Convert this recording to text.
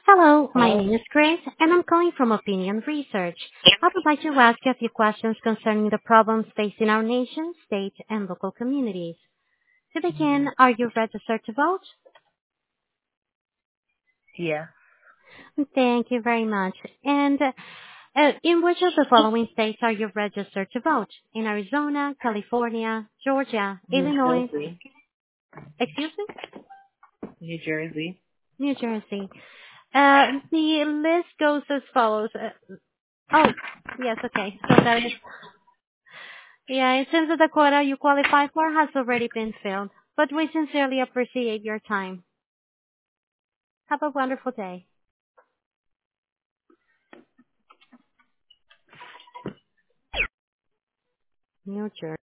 Hello, my Hello? name is Grace, and I'm calling from Opinion Research. I would like to ask you a few questions concerning the problems facing our nation, state, and local communities. To begin, Mhm. are you registered to vote? Yeah. Thank you very much. And in which of the following states are you registered to vote? In Arizona, California, Georgia, New Illinois, Jersey. excuse me, New Jersey. New Jersey. The list goes as follows. Oh, yes, okay. So that is Yeah, it seems that the quota you qualify for has already been filled, but we sincerely appreciate your time. Have a wonderful day. New Jersey.